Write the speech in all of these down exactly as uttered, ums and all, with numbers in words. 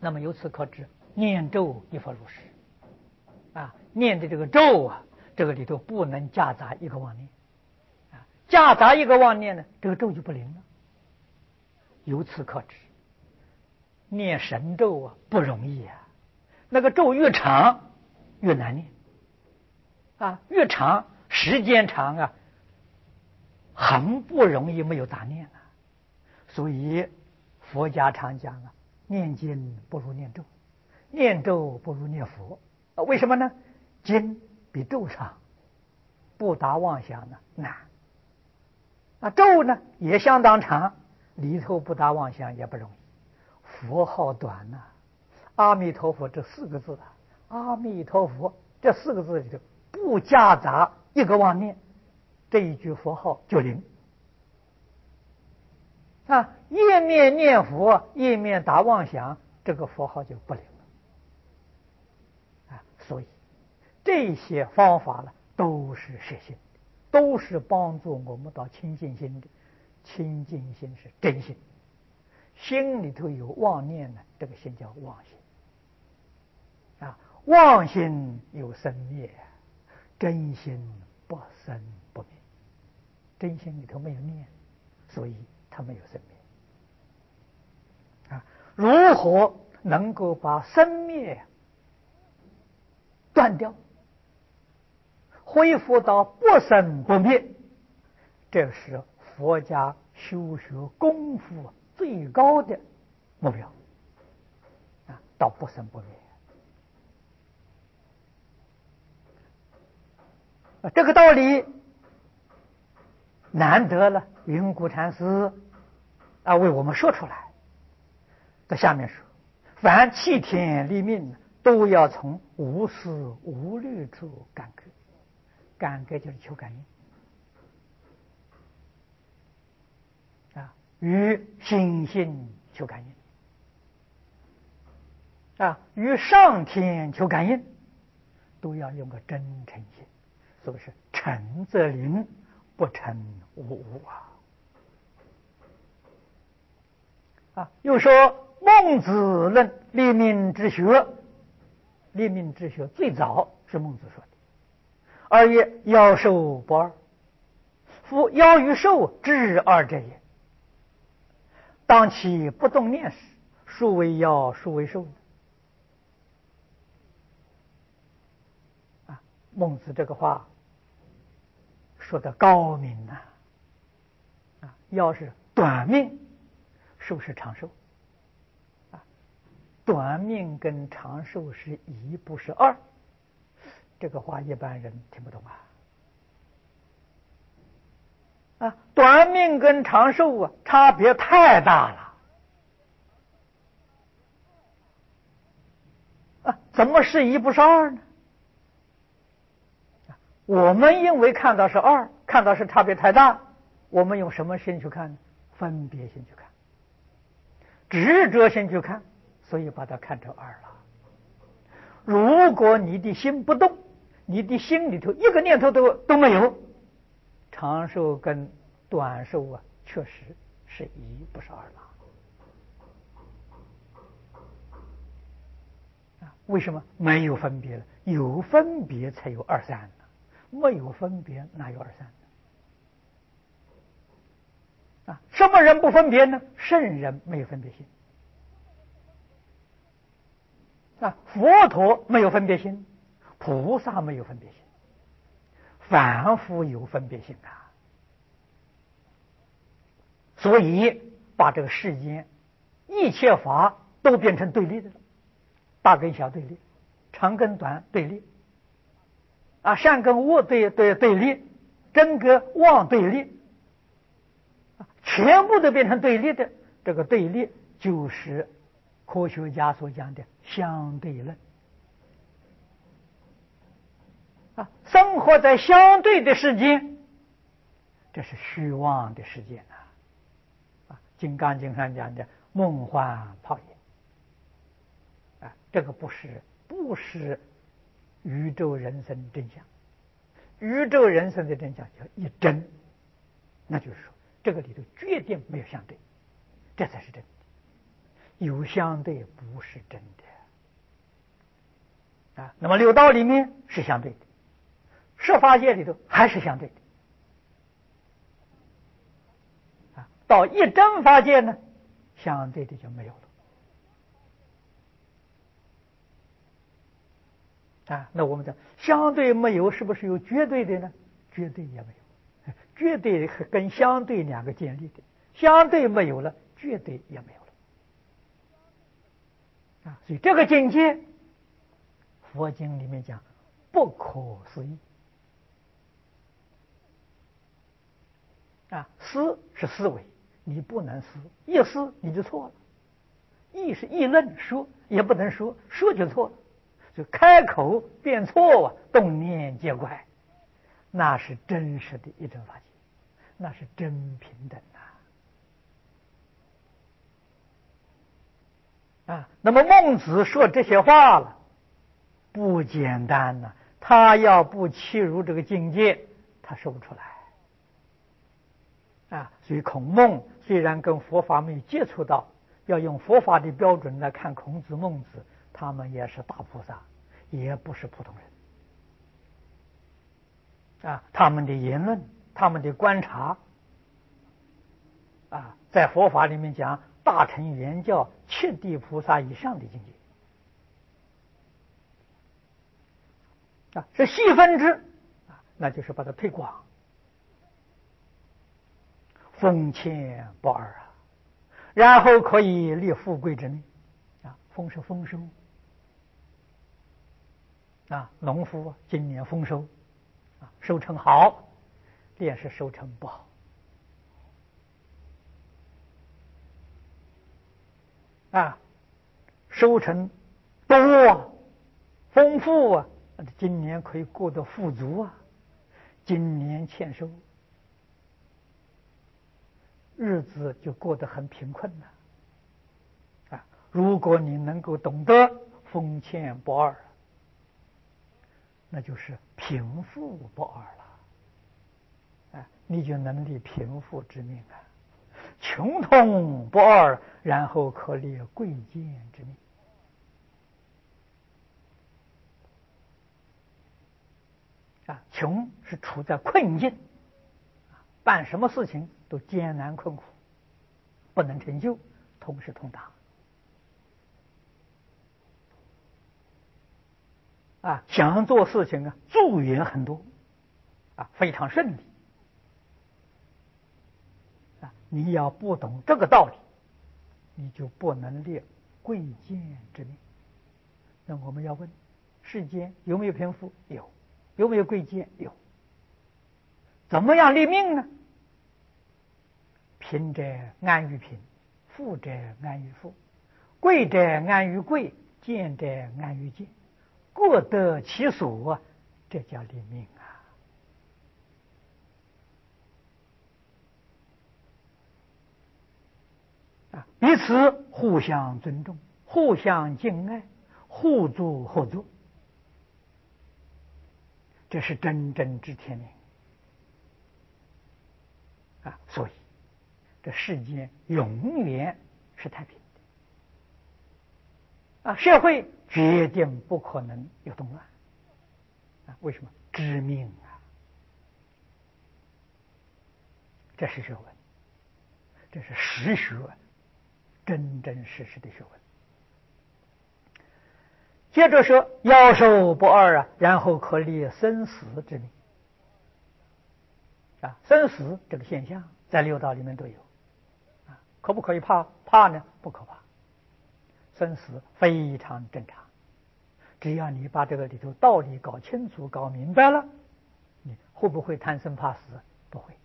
那么由此可知，念咒一佛如是啊，念的这个咒啊，这个里头不能夹杂一个妄念啊，夹杂一个妄念呢，这个咒就不灵了。由此可知，念神咒啊不容易啊，那个咒越长越难念啊，越长时间长啊，很不容易没有杂念啊。所以佛家常讲啊，念经不如念咒，念咒不如念佛啊。为什么呢？经比咒长，不达妄想呢难啊，咒呢也相当长，里头不达妄想也不容易。佛号短呐、啊，阿弥陀佛这四个字啊，阿弥陀佛这四个字里头不夹杂一个妄念，这一句佛号就灵啊。一面念佛，一面打妄想，这个佛号就不灵了啊。所以这些方法呢，都是实心，都是帮助我们到清净心的。清净心是真心，心里头有妄念呢，这个心叫妄心啊。妄心有生灭，真心不生不灭。真心里头没有念，所以它没有生灭啊。如何能够把生灭断掉，恢复到不生不灭？这是佛家修学功夫最高的目标啊，到不生不灭啊。这个道理难得了，云谷禅师啊为我们说出来。在下面说，凡弃天立命，都要从无思无虑处感觉。感觉就是求感应啊，与心性求感应啊，与上天求感应，都要用个真诚心。所以是诚则灵，不诚无物啊。啊，又说孟子论立命之学，立命之学最早是孟子说的。二曰妖兽不二，夫妖与兽至二者也。当其不动念时，孰为妖，孰为兽？啊，孟子这个话说的高明呐！啊，妖是短命，寿是长寿。啊，短命跟长寿是一，不是二。这个话一般人听不懂啊！啊，短命跟长寿啊，差别太大了。啊，怎么是一不是二呢？我们因为看到是二，看到是差别太大，我们用什么心去看呢？分别心去看，执着心去看，所以把它看成二了。如果你的心不动，你的心里头一个念头都都没有，长寿跟短寿啊，确实是一不是二了。啊，为什么没有分别了？有分别才有二三呢，没有分别哪有二三呢？啊，什么人不分别呢？圣人没有分别心。啊，佛陀没有分别心，菩萨没有分别心，凡夫有分别心啊。所以把这个世间一切法都变成对立的了，大跟小对立，长跟短对立，啊，善跟恶对对对立，真跟妄对立，全部都变成对立的。这个对立就是科学家所讲的相对论啊，生活在相对的世界，这是虚妄的世界啊！啊，《金刚经》上讲的梦幻泡影啊，这个不是不是宇宙人生真相。宇宙人生的真相叫一真，那就是说这个里头决定没有相对，这才是真的。 有相对不是真的啊。那么六道里面是相对的，十法界里头还是相对的啊。到一真法界呢，相对的就没有了啊。那我们讲相对没有，是不是有绝对的呢？绝对也没有，绝对跟相对两个建立的，相对没有了，绝对也没有了啊。所以这个境界，佛经里面讲不可思议啊。思是思维，你不能思，一思你就错了。议是议论，说也不能说，说就错了。就开口变错啊，动念皆怪，那是真实的一真法界，那是真平等啊！啊，那么孟子说这些话了，不简单呐、啊，他要不契入这个境界，他说不出来啊。所以孔孟虽然跟佛法没有接触到，要用佛法的标准来看孔子、孟子，他们也是大菩萨，也不是普通人。啊，他们的言论，他们的观察，啊，在佛法里面讲，大乘圆教七地菩萨以上的境界，啊，是细分之，啊，那就是把它推广，丰谦不二啊，然后可以立富贵之命，啊，丰是丰收，啊，农夫今年丰收，啊，收成好。便是收成不好啊，收成多啊，丰富啊，今年可以过得富足啊，今年欠收，日子就过得很贫困了啊。如果你能够懂得丰谦不二，那就是贫富不二了。啊，你就能立贫富之命啊，穷通不二，然后可立贵贱之命啊。穷是处在困境，办什么事情都艰难困苦，不能成就，同时通达啊。想做事情啊，助缘很多啊，非常顺利。你要不懂这个道理，你就不能立贵贱之命。那我们要问：世间有没有贫富？有。有没有贵贱？有。怎么样立命呢？贫者安于贫，富者安于富，贵者安于贵，贱者安于贱，各得其所，这叫立命啊！彼此互相尊重，互相敬爱，互助合作，这是真正之天命啊！所以这世间永远是太平的啊！社会决定不可能有动乱啊！为什么？知命啊！这是学问，这是实学，真真实实的学问。接着说夭寿不二啊，然后可立生死之命啊。生死这个现象在六道里面都有啊，可不可以怕？怕呢？不可怕。生死非常正常，只要你把这个里头道理搞清楚、搞明白了，你会不会贪生怕死？不会。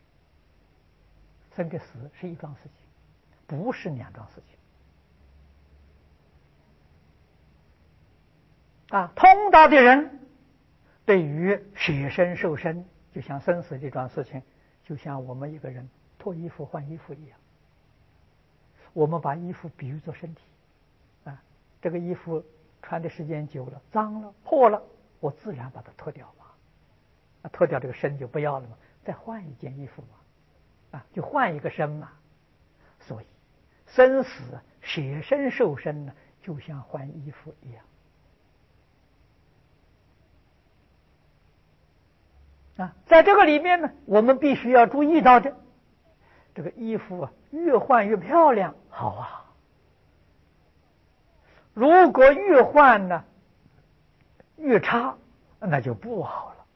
生跟死是一桩事情，不是两桩事情啊。通达的人对于舍身受身，就像生死这桩事情，就像我们一个人脱衣服换衣服一样，我们把衣服比喻作身体啊，这个衣服穿的时间久了，脏了、破了，我自然把它脱掉嘛，啊，脱掉这个身就不要了嘛，再换一件衣服嘛，啊，就换一个身嘛。所以生死舍身受身呢，就像换衣服一样。啊，在这个里面呢，我们必须要注意到的，这个衣服啊，越换越漂亮，好啊。如果越换呢越差，那就不好了。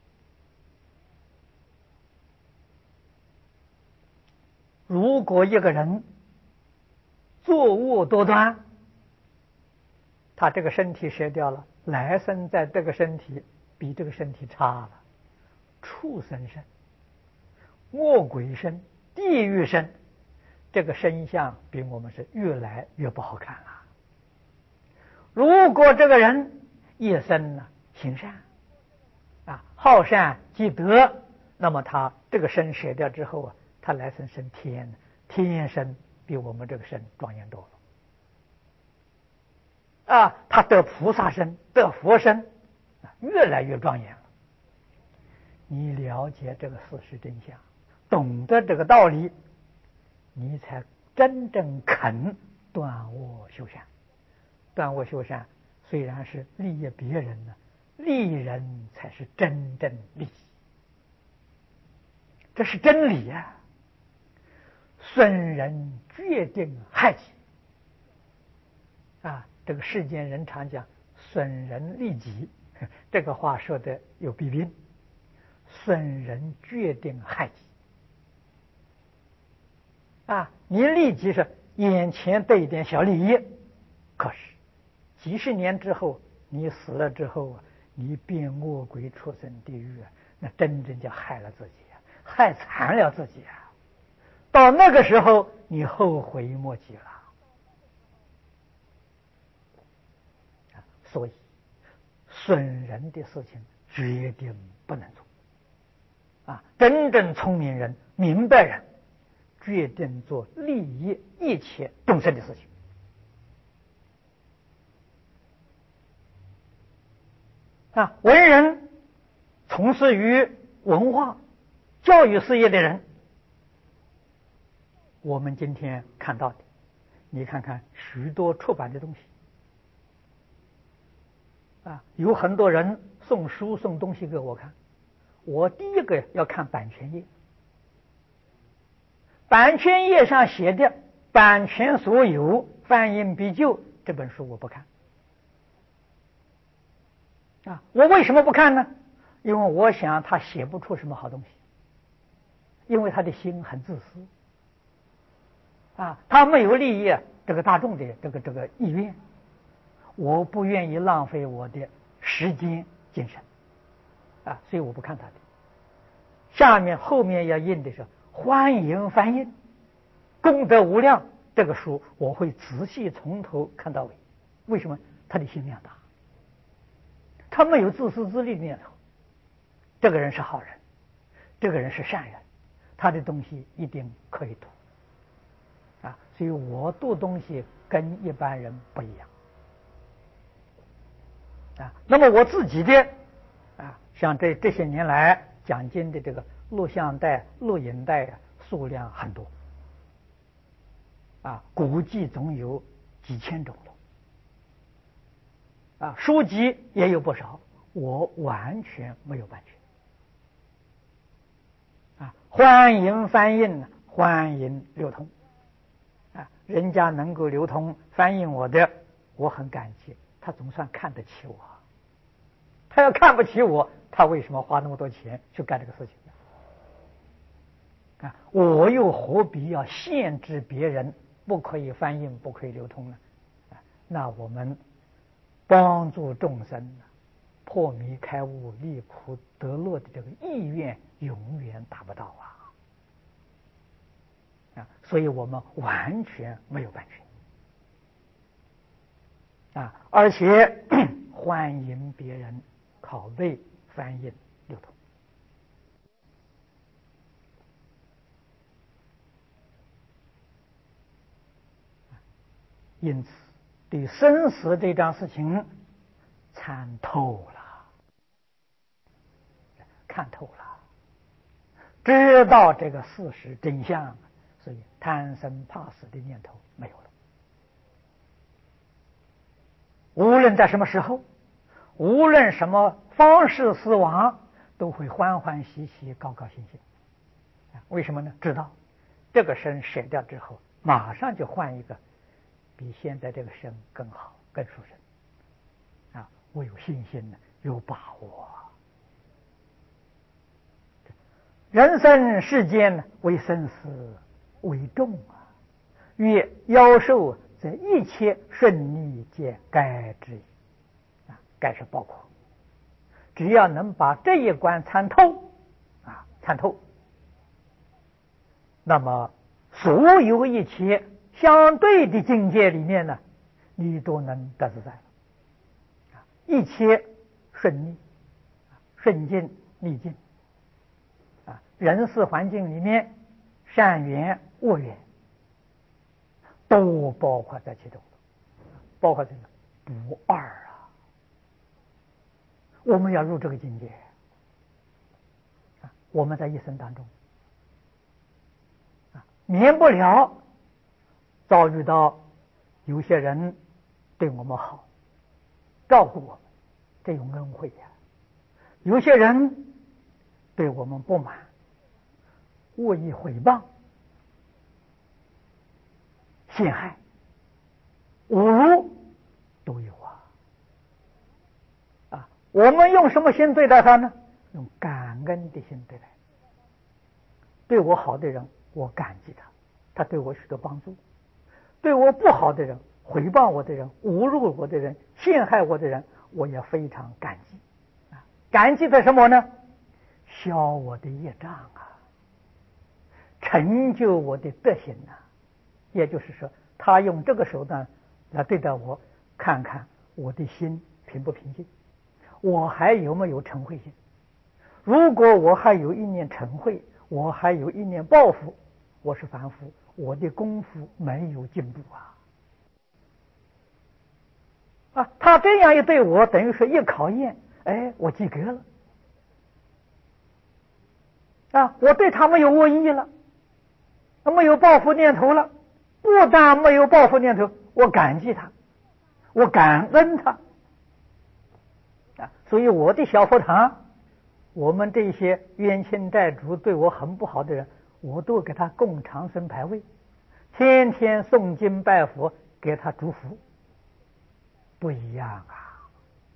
如果一个人作恶多端，他这个身体折掉了，来生在这个身体比这个身体差了，畜生身、恶鬼身、地狱身，这个身相比我们是越来越不好看了。如果这个人一生呢行善啊，好善积德，那么他这个身舍掉之后啊，他来生升天，天身比我们这个身庄严多了啊，他得菩萨身，得佛身，越来越庄严了。你了解这个事实真相，懂得这个道理，你才真正肯断恶修善。断恶修善虽然是利益别人呢，利人才是真正利己，这是真理啊！损人决定害己啊！这个世间人常讲损人利己，这个话说的有弊病。损人决定害己啊！你利己是眼前得一点小利益，可是几十年之后，你死了之后啊，你变恶鬼畜生地狱啊，那真正就害了自己啊，害惨了自己啊！到那个时候，你后悔莫及了。所以，损人的事情决定不能做。啊，真正聪明人、明白人，决定做利益一切众生的事情。啊，文人从事于文化教育事业的人，我们今天看到的，你看看许多出版的东西，啊，有很多人送书送东西给我看，我第一个要看版权页，版权页上写的版权所有、翻印必究，这本书我不看。啊，我为什么不看呢？因为我想他写不出什么好东西，因为他的心很自私，啊，他没有利益这个大众的这个这个意愿，我不愿意浪费我的时间精神，啊，所以我不看他的。下面后面要印的是欢迎翻印，功德无量，这个书我会仔细从头看到尾。为什么？他的心量大，他没有自私自利的念头。这个人是好人，这个人是善人，他的东西一定可以读啊。所以我读东西跟一般人不一样啊。那么我自己的啊，像这这些年来讲经的这个录像带、录影带啊，数量很多啊，估计总有几千种了啊。书籍也有不少，我完全没有版权。啊，欢迎翻印，欢迎流通，啊，人家能够流通翻印我的，我很感激，他总算看得起我。他要看不起我，他为什么花那么多钱去干这个事情呢？啊，我又何必要限制别人不可以翻印、不可以流通呢？啊，那我们帮助众生破迷开悟、离苦得乐的这个意愿永远达不到啊！啊，所以我们完全没有版权啊，而且欢迎别人拷贝、翻译、流通。因此，对生死这桩事情参透了。看透了，知道这个事实真相，所以贪生怕死的念头没有了。 无论在什么时候，无论什么方式死亡，都会欢欢喜喜、高高兴兴。为什么呢？知道这个身舍掉之后，马上就换一个比现在这个身更好、更殊胜。啊，我有信心呢，有把握。人生世间呢，为生死为重啊，曰夭寿则一切顺利皆该之矣。啊，该是包括，只要能把这一关参透，啊，参透，那么所有一切相对的境界里面呢，你都能得自在了。啊，一切顺利，顺境逆境。啊，人事环境里面，善缘恶缘都包括在其中，包括这个不二啊。我们要入这个境界啊，我们在一生当中啊，免不了遭遇到有些人对我们好，照顾我们，这种恩惠呀、啊；有些人对我们不满，恶意诽谤、陷害、侮辱都有啊！啊，我们用什么心对待他呢？用感恩的心对待。对我好的人，我感激他，他对我许多帮助；对我不好的人、诽谤我的人、侮辱我的人、陷害我的人，我也非常感激。啊，感激的什么呢？消我的业障啊，成就我的德行呐、啊。也就是说，他用这个手段来对待我，看看我的心平不平静，我还有没有嗔恚心。如果我还有一念嗔恚，我还有一念报复，我是凡夫，我的功夫没有进步啊！啊，他这样一对我，等于说一考验，哎，我及格了。啊，我对他没有恶意了，没有报复念头了。不但没有报复念头，我感激他，我感恩他。啊，所以我的小佛堂，我们这些冤亲债主对我很不好的人，我都给他供长生牌位，天天诵经拜佛，给他祝福。不一样啊！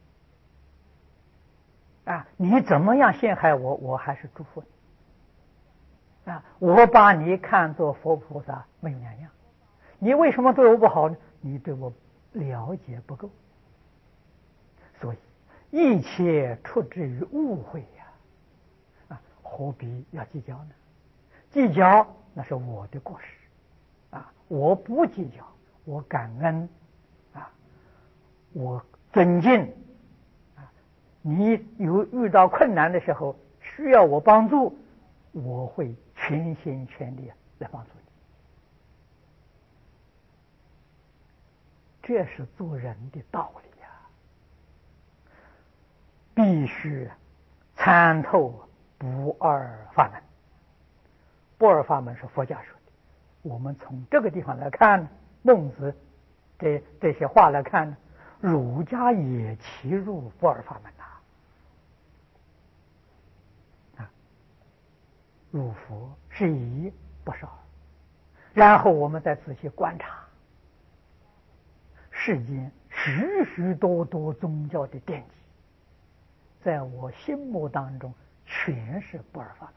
啊，你怎么样陷害我，我还是祝福你。啊，我把你看作佛菩萨没有两样。你为什么对我不好呢？你对我了解不够。所以一切出自于误会呀！啊，何必要计较呢？计较那是我的过失啊！我不计较，我感恩啊，我尊敬啊。你有遇到困难的时候，需要我帮助，我会全心全力来帮助你。这是做人的道理呀、啊！必须参透不二法门。不二法门是佛家说的，我们从这个地方来看，孟子这这些话来看，儒家也齐入不二法门呐、啊。啊，入佛是一，不是二。然后我们再仔细观察世间许许多多宗教的典籍，在我心目当中全是不二法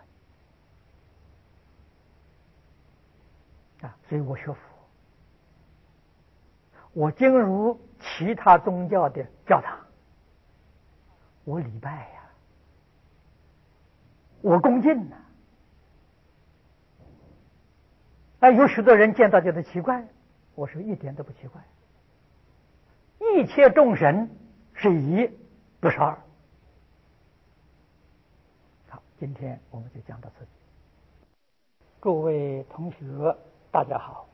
门啊！所以我学佛，我进入其他宗教的教堂，我礼拜呀、啊，我恭敬呐、啊。啊，有许多人见到觉得奇怪，我说一点都不奇怪。一切众生是一，不是二。好，今天我们就讲到这里。诸位同学，大家好。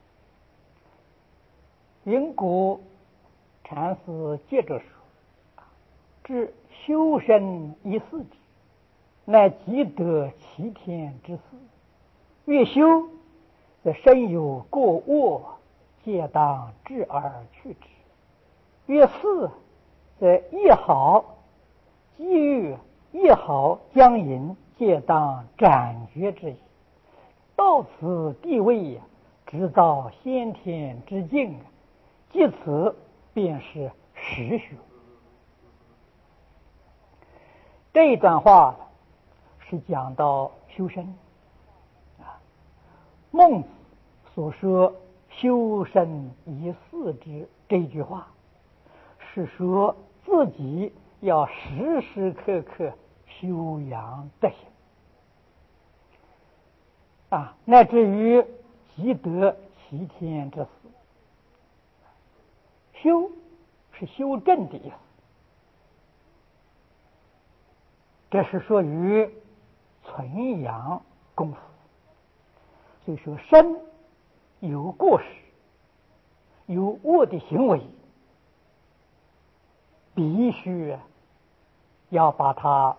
云谷禅师接着说：“知修身一事体，乃积德齐天之事。越修，则身有过恶，皆当治而去之； 曰四，则一好机遇，一好将引，皆当斩绝之矣。到此地位，直到先天之境，即此便是实学。这段话是讲到修身啊，孟子所说修身以四之这句话，是说自己要时时刻刻修养德行啊，乃至于积德齐天之事。修是修正的意思，这是属于存养功夫。所以说，身有过失，有恶的行为，必须要把它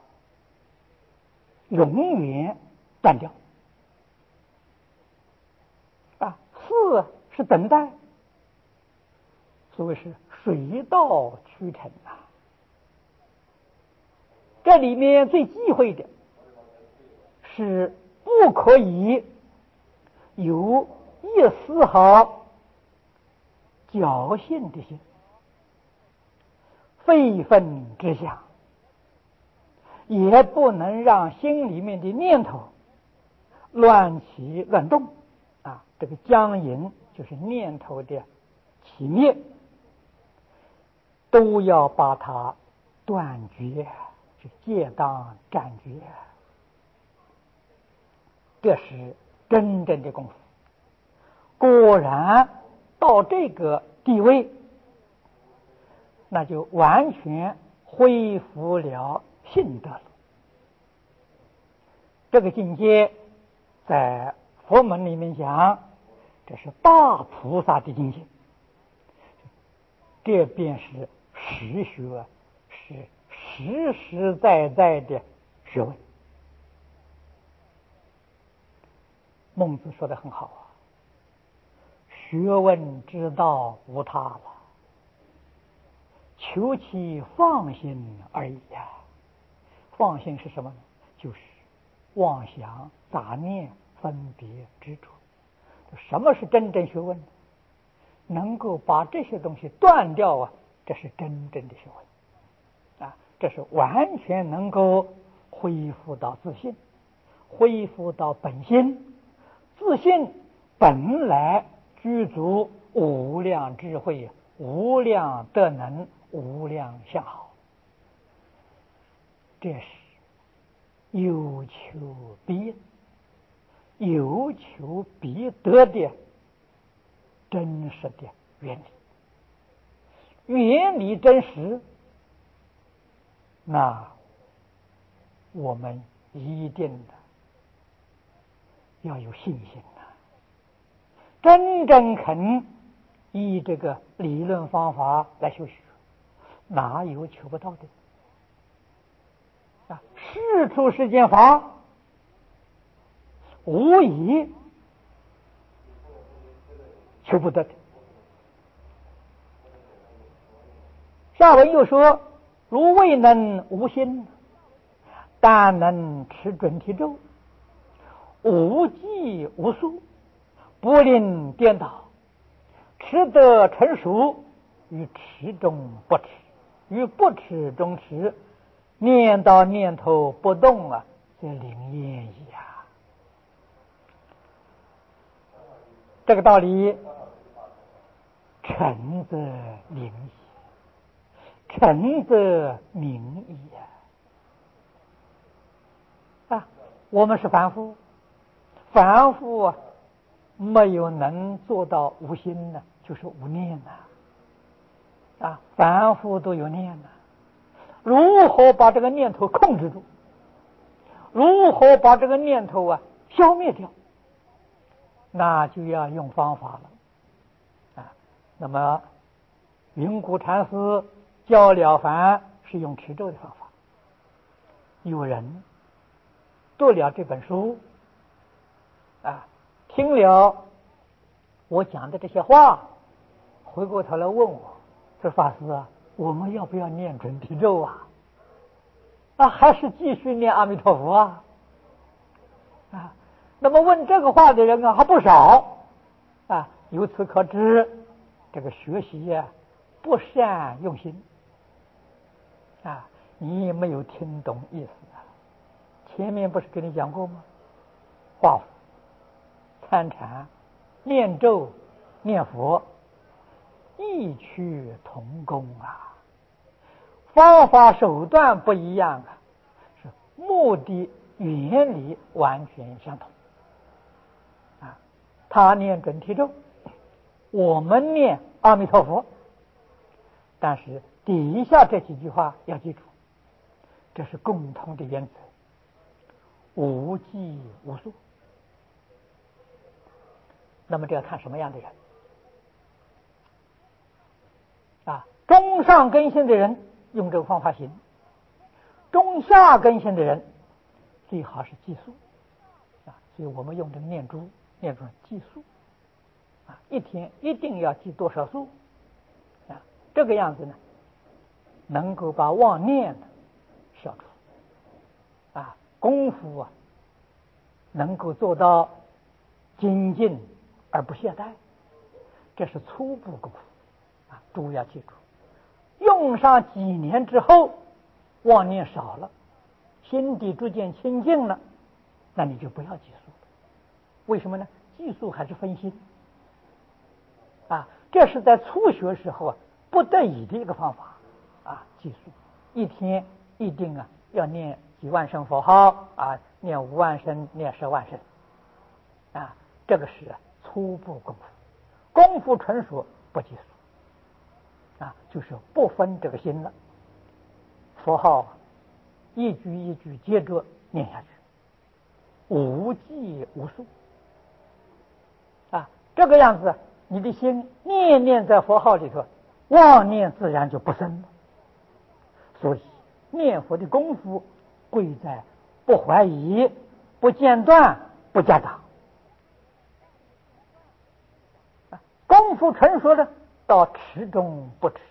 永远断掉。啊，四是等待，所谓是水到渠成啊。这里面最忌讳的是不可以有一丝毫侥幸的心，非分之想，也不能让心里面的念头乱起乱动啊。这个将引就是念头的起灭，都要把它断绝，就戒当斩绝。这是真正的功夫。果然到这个地位，那就完全恢复了性德了。这个境界在佛门里面讲，这是大菩萨的境界，这便是实学，是实实在在的学问。孟子说得很好啊，学问之道无他了，求其放心而已呀。放心是什么呢？就是妄想、杂念、分别、执着。什么是真正学问呢？能够把这些东西断掉啊，这是真正的学问啊！这是完全能够恢复到自信，恢复到本心。自信本来具足无量智慧、无量德能、无量相好，这是有求必应、有求必得的真实的原理。原理真实，那我们一定的要有信心呐、啊，真正肯依这个理论方法来修学，哪有求不到的啊？事出世间法，无疑求不得的。下文又说：如未能无心，但能持准提咒，无计无数，不令颠倒，持得成熟，于持中不持，于不持中持，念到念头不动啊，则灵验矣啊。这个道理，诚则灵矣，诚则明矣啊！啊，我们是凡夫，凡夫啊，没有能做到无心呢，就是无念呐。啊，凡夫都有念呐，如何把这个念头控制住？如何把这个念头啊消灭掉？那就要用方法了啊。那么云谷禅师教了凡是用持咒的方法。有人读了这本书啊，听了我讲的这些话，回过头来问我， 说法师啊，我们要不要念准提咒啊？啊，还是继续念阿弥陀佛啊？啊，那么问这个话的人啊还不少啊。由此可知，这个学习呀、啊、不善用心啊，你也没有听懂意思啊。前面不是跟你讲过吗？画符、参禅、念咒、念佛，异曲同工啊，方法手段不一样啊，是目的原理完全相同啊。他念准提咒，我们念阿弥陀佛，但是底下这几句话要记住，这是共同的原则：无记无数。那么这要看什么样的人啊？中上根性的人用这个方法行，中下根性的人最好是计数啊。所以我们用这个念珠念珠计数啊，一天一定要记多少数啊？这个样子呢，能够把妄念消除啊，功夫啊能够做到精进而不懈怠，这是初步功夫啊。诸位要记住，用上几年之后，妄念少了，心地逐渐清净了，那你就不要计数了。为什么呢？计数还是分心啊，这是在初学时候啊不得已的一个方法啊。计数一天一定啊要念几万声佛号啊，念五万声，念十万声啊，这个是初步功夫。功夫纯熟不计数啊，就是不分这个心了。佛号一句一句接着念下去，无计无数啊。这个样子，你的心念念在佛号里头，妄念自然就不生了。所以念佛的功夫贵在不怀疑、不间断、不夹杂。功夫纯熟的，到持中不持，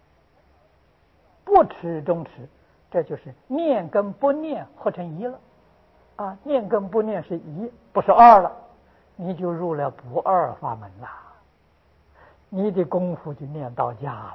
不持中持，这就是念跟不念合成一了啊！念跟不念是一，不是二了，你就入了不二法门了，你的功夫就念到家了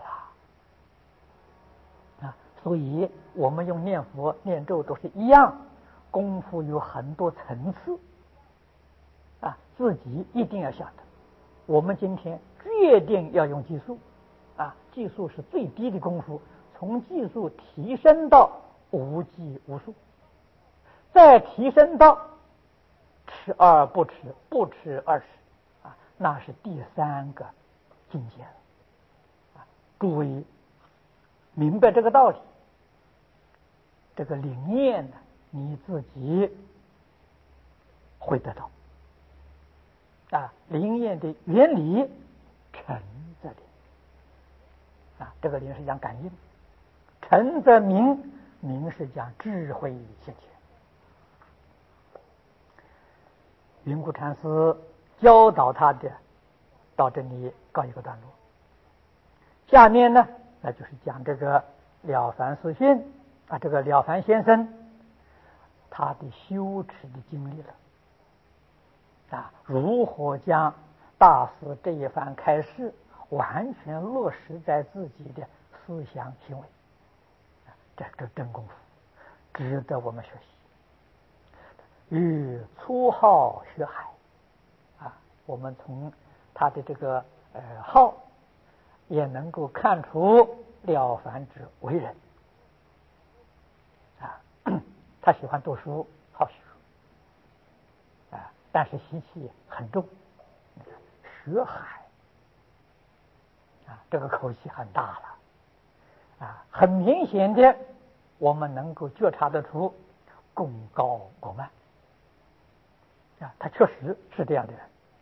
啊！所以我们用念佛念咒都是一样，功夫有很多层次啊，自己一定要晓得。我们今天决定要用计数啊，计数是最低的功夫，从计数提升到无计无数，再提升到持而不持，不持而持啊，那是第三个境界了啊。诸位明白这个道理，这个理念呢，你自己会得到啊。灵验的原理诚则灵啊，这个灵是讲感应，诚则明，明是讲智慧现前。云谷禅师教导他的到这里告一个段落，下面呢那就是讲这个了凡四训啊，这个了凡先生他的修持的经历了啊，如何将大师这一番开示完全落实在自己的思想行为，这是真功夫，值得我们学习。与初号学海啊，我们从他的这个呃号也能够看出了凡之为人啊，他喜欢读书，好学啊，但是习气很重，学海啊，这个口气很大了啊，很明显的，我们能够觉察得出功高过慢啊，他确实是这样的人。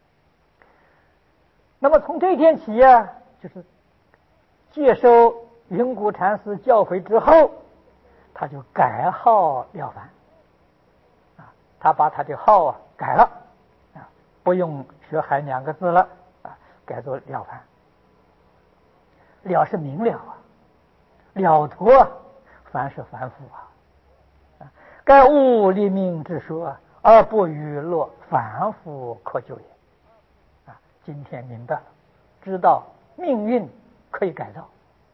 那么从这一天起啊，就是接受云谷禅师教诲之后，他就改号了凡啊，他把他的号啊改了啊，不用学海两个字了啊，改作了凡。 了是明了啊，了脱啊，凡是凡夫啊。该物立命之说，而不与乐，凡夫可救也。啊，今天明白了，知道命运可以改造。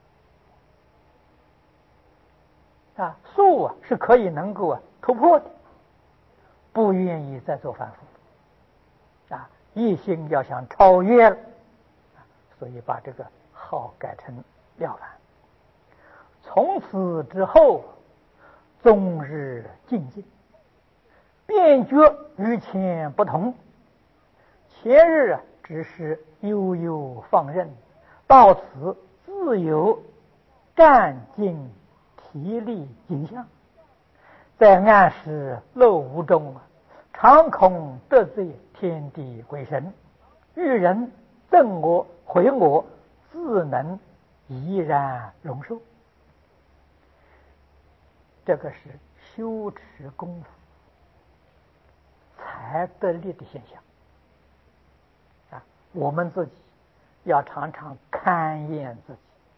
啊，术啊是可以能够啊突破的，不愿意再做凡夫，啊，一心要想超越了，所以把这个号改成了凡。从此之后，终日精进，便觉与前不同。前日啊只是悠悠放任，到此自有干劲体力景象，在暗时漏无中啊，常恐得罪天地鬼神，遇人憎我毁我，自能怡然容受。这个是修持功夫才得力的现象啊！我们自己要常常勘验自己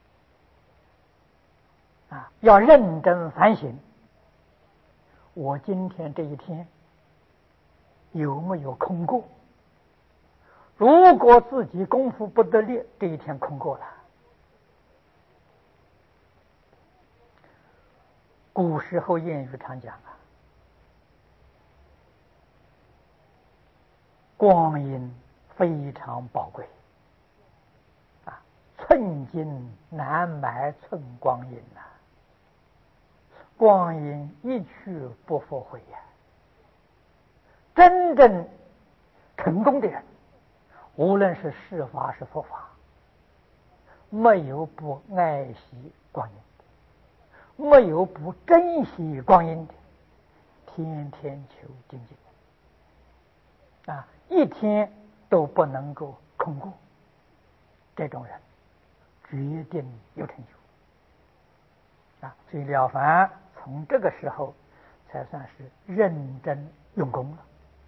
啊，要认真反省。我今天这一天有没有空过？如果自己功夫不得力，这一天空过了。古时候谚语常讲啊，光阴非常宝贵啊，寸金难买寸光阴呐、啊，光阴一去不复回呀、啊。真正成功的人，无论是世法是佛法，没有不爱惜光阴的，没有不珍惜光阴的，天天求精进啊，一天都不能够空过。这种人决定有成就啊！所以了凡从这个时候才算是认真用功了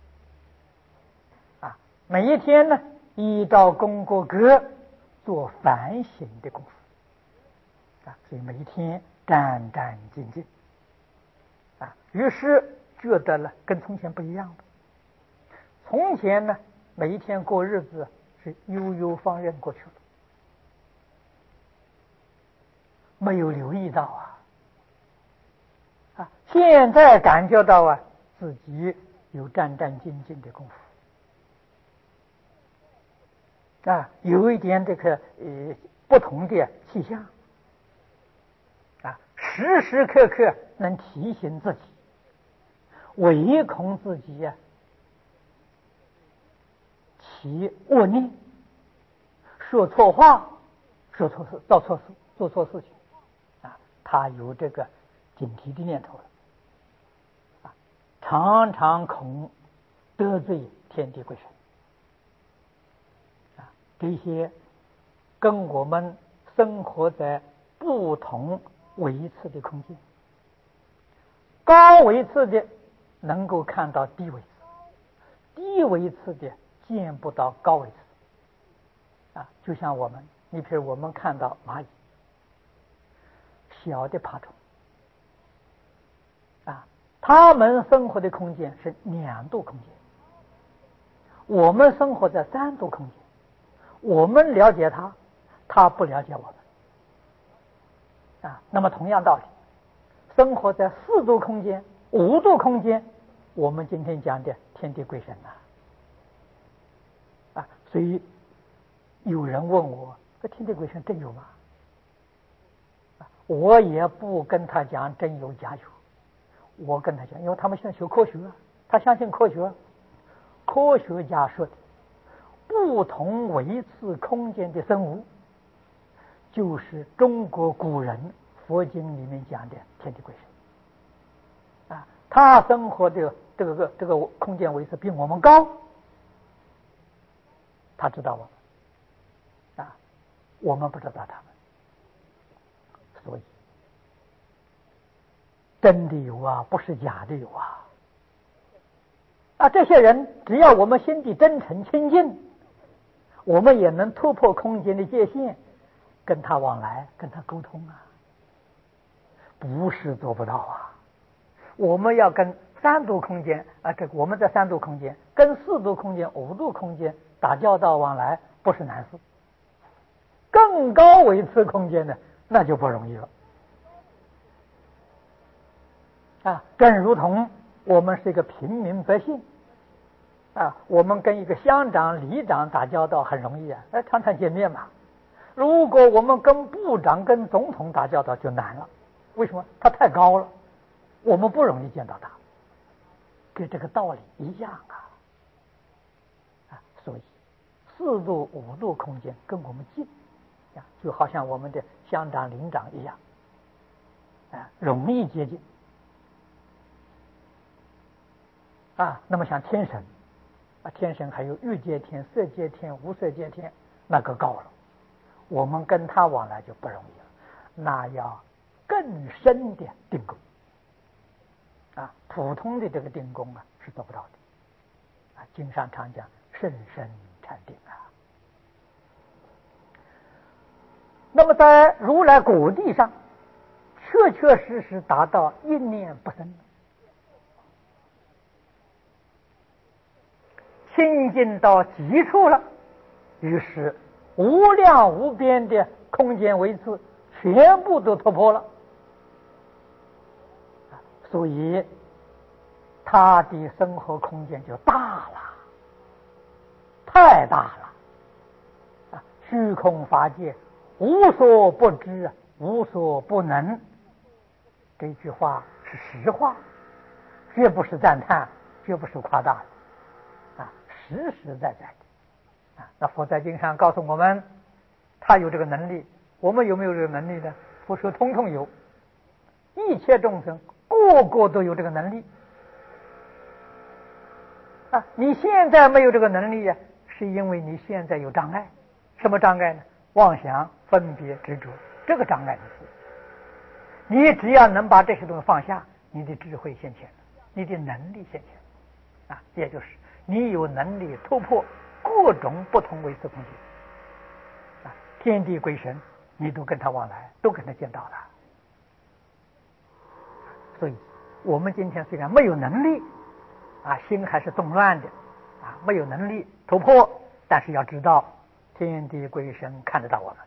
啊！每一天呢，依照功过格做反省的功夫啊，所以每一天战战兢兢啊，于是觉得了跟从前不一样了。从前呢，每一天过日子是悠悠放任过去了，没有留意到啊啊！现在感觉到啊，自己有战战兢兢的功夫啊，有一点这个呃不同的气象啊，时时刻刻能提醒自己，唯恐自己呀、啊、起恶念，说错话，说错事，做错事，做错事情啊，他有这个警惕的念头了啊，常常恐得罪天地鬼神啊，这些跟我们生活在不同维次的空间，高维次的能够看到低维次，低维次的见不到高维次啊，就像我们，你比如我们看到蚂蚁，小的爬虫啊，它们生活的空间是两度空间，我们生活在三度空间，我们了解它，它不了解我们啊。那么同样道理，生活在四度空间、五度空间，我们今天讲的天地鬼神呐啊，所以有人问我，这天地鬼神真有吗？我也不跟他讲真有假有，我跟他讲，因为他们现在学科学，他相信科学。科学家说的，不同维次空间的生物，就是中国古人佛经里面讲的天地鬼神啊。他生活的这个这个空间维次比我们高，他知道我们啊，我们不知道他们，所以真的有啊，不是假的有啊。啊，这些人只要我们心地真诚清净，我们也能突破空间的界限， 跟他往来，跟他沟通啊，不是做不到啊。我们要跟三度空间啊，这个我们在三度空间跟四度空间、五度空间打交道往来，不是难事。更高维次空间呢，那就不容易了啊。正如同我们是一个平民百姓啊，我们跟一个乡长、里长打交道很容易啊，哎，常常见面嘛。如果我们跟部长、跟总统打交道就难了，为什么？他太高了，我们不容易见到他。跟这个道理一样啊，啊，所以四度、五度空间跟我们近啊，就好像我们的乡长、领长一样，啊，容易接近啊。那么像天神啊，天神还有欲界天、色界天、无色界天，那个高了，我们跟他往来就不容易了，那要更深的定功啊，普通的这个定功啊是做不到的啊。经上常讲甚深禅定啊。那么在如来果地上，确确实实达到一念不生，清净到极处了，于是无量无边的空间维次全部都突破了，所以他的生活空间就大了，太大了啊！虚空法界无所不知，无所不能，这句话是实话，绝不是赞叹，绝不是夸大的啊，实实在在的啊。那佛在经上告诉我们，他有这个能力，我们有没有这个能力呢？佛说通通有，一切众生个个都有这个能力啊。你现在没有这个能力呀，是因为你现在有障碍。什么障碍呢？妄想、分别、执着，这个障碍你是。你只要能把这些东西放下，你的智慧现前了，你的能力现前啊，也就是你有能力突破各种不同维次空间啊，天地鬼神，你都跟他往来，都跟他见到了。所以，我们今天虽然没有能力啊，心还是动乱的啊，没有能力突破，但是要知道，天地鬼神看得到我们。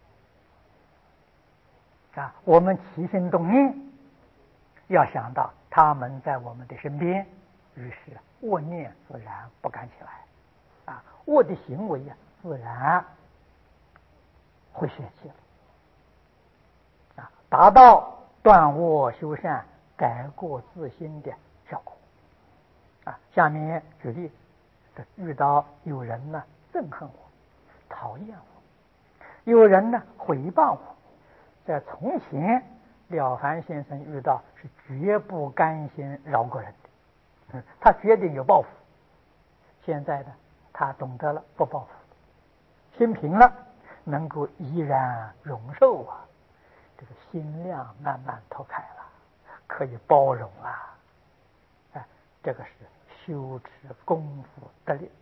啊，我们起心动念，要想到他们在我们的身边，于是恶念自然不敢起来，啊，恶的行为啊，自然会舍弃了，啊，达到断恶修善、改过自新的效果。啊，下面举例，遇到有人呢憎恨我、讨厌我，有人呢诽谤我。在从前，了凡先生遇到是绝不甘心饶过人的，嗯，他决定有报复。现在呢，他懂得了不报复，心平了，能够怡然容受啊，这个心量慢慢拓开了，可以包容了。哎，这个是修持功夫得力。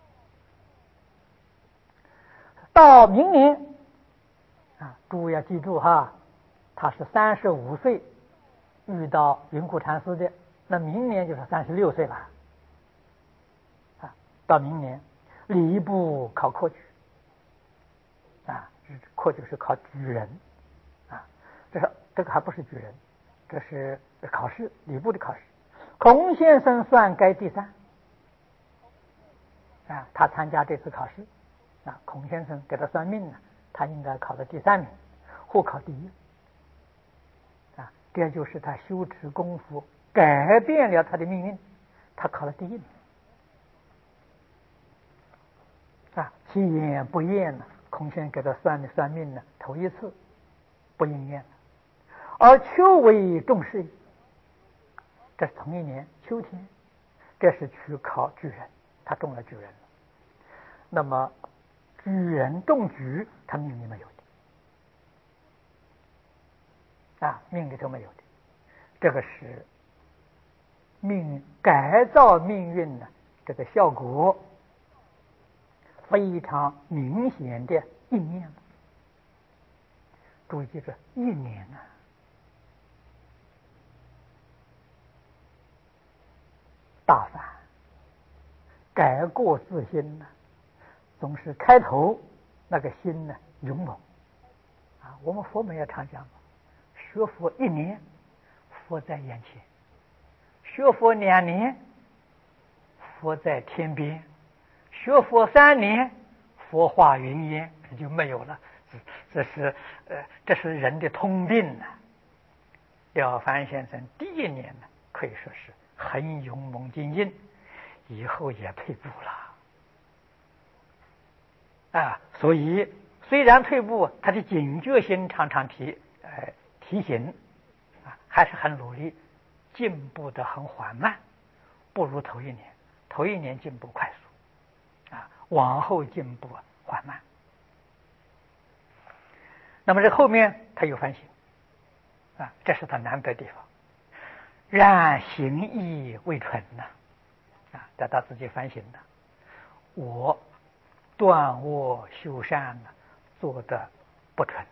到明年。啊，诸位要记住哈，他是三十五岁遇到云谷禅师的，那明年就是三十六岁了。啊，到明年礼部考科举，啊，科举是考举人，啊，这是这个还不是举人，这是考试，礼部的考试。孔先生算该第三，啊，他参加这次考试，啊，孔先生给他算命呢。他应该考到第三名，或考第一啊！这就是他修持功夫改变了他的命运，他考了第一名啊！其言不验呢，孔先生给他算的算命呢，头一次不应验了，而秋为重视，这是同一年秋天，这是去考举人，他中了举人了。那么举人中举，他命里没有的啊，命里头没有的，这个是命改造命运的这个效果非常明显的应验注意记住，一年呢、啊，大凡改过自新呢，总是开头那个心呢勇猛啊。我们佛门也常讲嘛，学佛一年，佛在眼前；学佛两年，佛在天边；学佛三年，佛化云烟，这就没有了。这是呃，这是人的通病呐、啊。了凡先生第一年呢，可以说是很勇猛精进，以后也退步了啊。所以虽然退步，他的警觉心常常提呃提醒啊，还是很努力，进步的很缓慢，不如头一年。头一年进步快速啊，往后进步缓慢。那么这后面他有反省啊，这是他难得的地方。然行义未纯呐，啊，在他自己反省的，我断恶修善呢，做的不纯，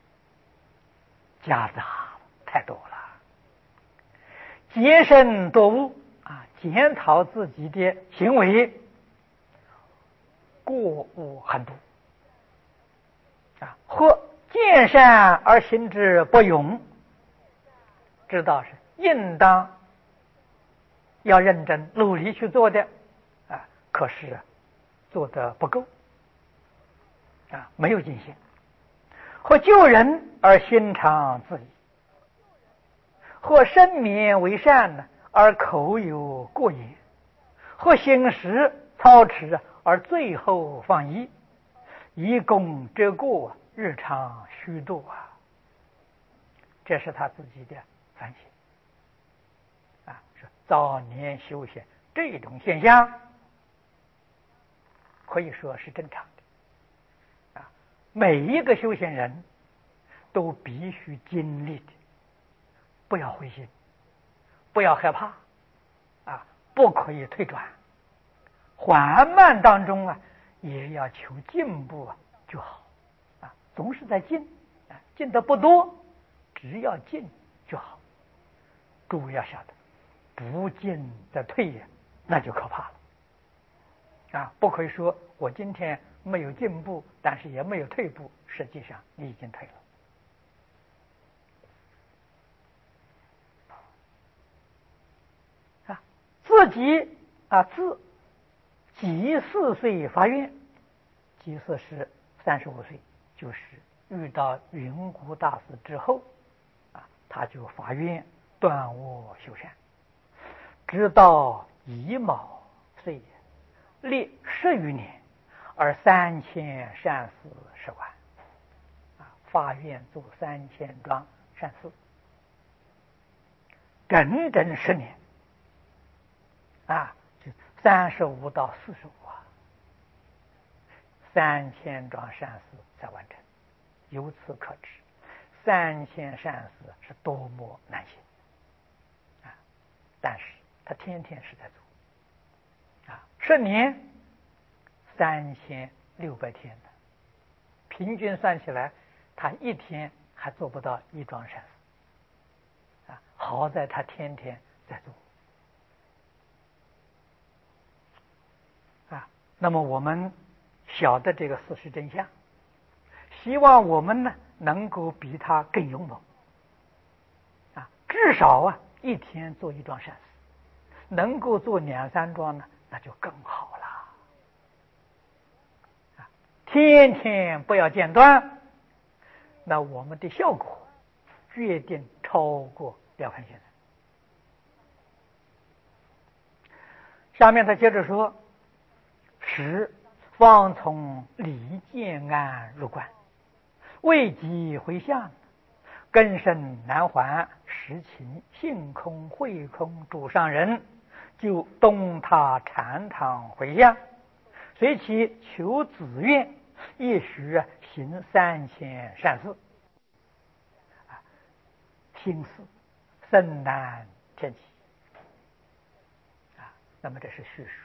夹杂太多了，洁身多误啊，检讨自己的行为，过误很多啊，或见善而行之不勇，知道是应当要认真努力去做的啊，可是做的不够啊，没有尽心；或救人而心常自疑；或身勉为善呢，而口有过言；或行时操持而最后放逸，以功折过，日常虚度啊。这是他自己的反省啊，是早年修行这种现象，可以说是正常的啊。每一个修行人都必须经历的，不要灰心，不要害怕啊，不可以退转，缓慢当中啊，也要求进步啊就好啊，总是在进啊，进的不多，只要进就好。诸位要晓得，不进则退呀，那就可怕了啊！不可以说我今天没有进步，但是也没有退步，实际上你已经退了啊！自己啊，自己四岁发愿，己四是三十五岁，就是遇到云谷大师之后啊，他就发愿断恶修善，直到乙卯岁历十余年，而三千善事十万啊，发愿做三千桩善事，整整十年啊，就三十五到四十五啊，三千桩善事才完成。由此可知，三千善事是多么难行啊！但是他天天是在做啊，十年三千六百天的，平均算起来，他一天还做不到一桩善事啊！好在他天天在做啊。那么我们晓得这个事实真相，希望我们呢能够比他更勇猛啊，至少啊一天做一桩善事，能够做两三桩呢，那就更好了啊！天天不要间断，那我们的效果决定超过了凡先生。下面他接着说：十方从离建安入观，未及回向，根深难还，实情性空慧空主上人，就东塔禅堂回向，随其求子愿，一时行三千善事，啊，心思甚难天起啊。那么这是叙述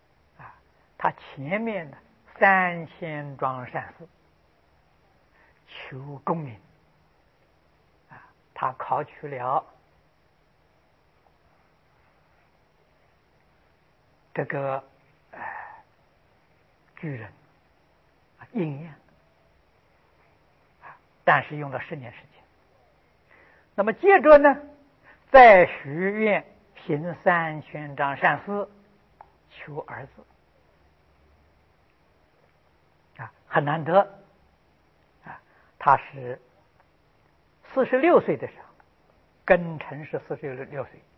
啊，他前面的三千桩善事， 求功名啊，他考取了这个呃巨人啊应验啊，但是用了十年时间。那么接着呢，再许愿行三宣章善事，求儿子啊，很难得啊。他是四十六岁的时候，庚辰是四十六岁